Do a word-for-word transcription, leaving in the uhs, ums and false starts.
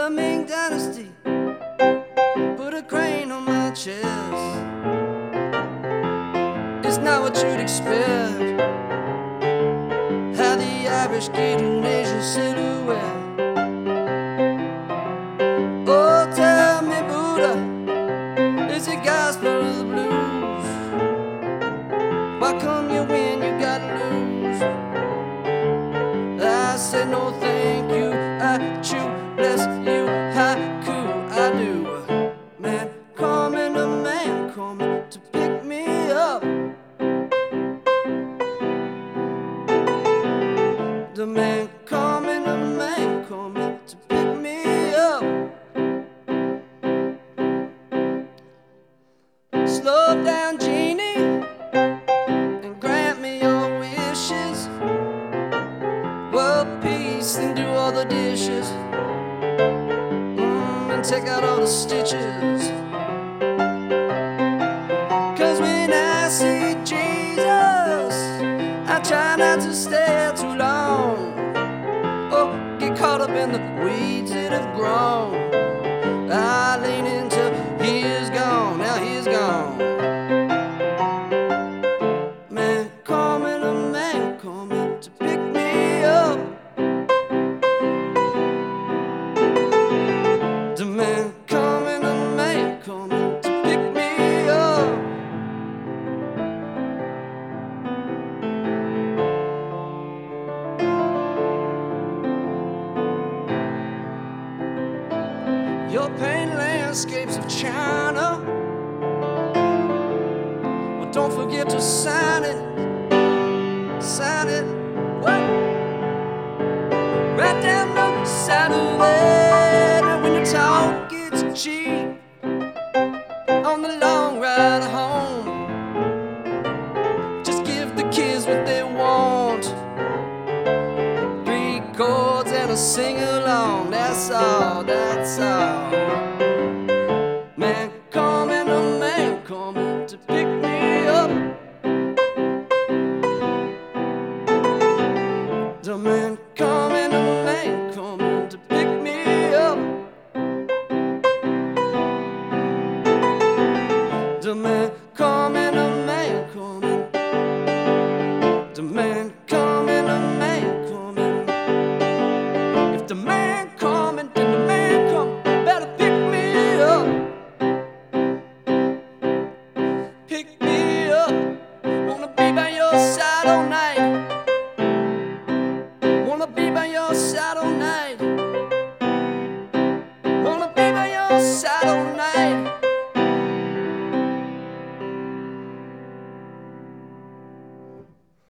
The Ming Dynasty put a crane on my chest. It's not what you'd expect. How the Irish get an Asian silhouette. Oh, tell me, Buddha, is it gospel of the blues? Why come you win, you gotta lose? I said no thank you, I chew, bless you, haiku, I do. Man coming, a man coming to pick me up. The man coming, a man coming to pick me up. Slow down, genie, and grant me your wishes. World peace and do all the dishes, mm, and take out all the stitches. Cause when I see Jesus, I try not to stare too long, or get caught up in the weeds that have grown. I lean into he is gone, now he is gone. Man coming, a man coming to pick me up. The man coming, a man coming to pick me up. Your painted landscapes of China, well, don't forget to sign it, sign it. What? Right down the side of it. And when your talk gets cheap on the long ride home, just give the kids what they want. Three chords and a sing-along, that's all, that's all. Man coming, a man coming to pick me up. The man coming, a man coming to pick me up. The man coming, a man coming. The man coming, a man coming. If the man coming, then the man coming. Better pick me up. Pick me up. Wanna be by your side all night. Wanna be by your side all night. Wanna be by your side all night.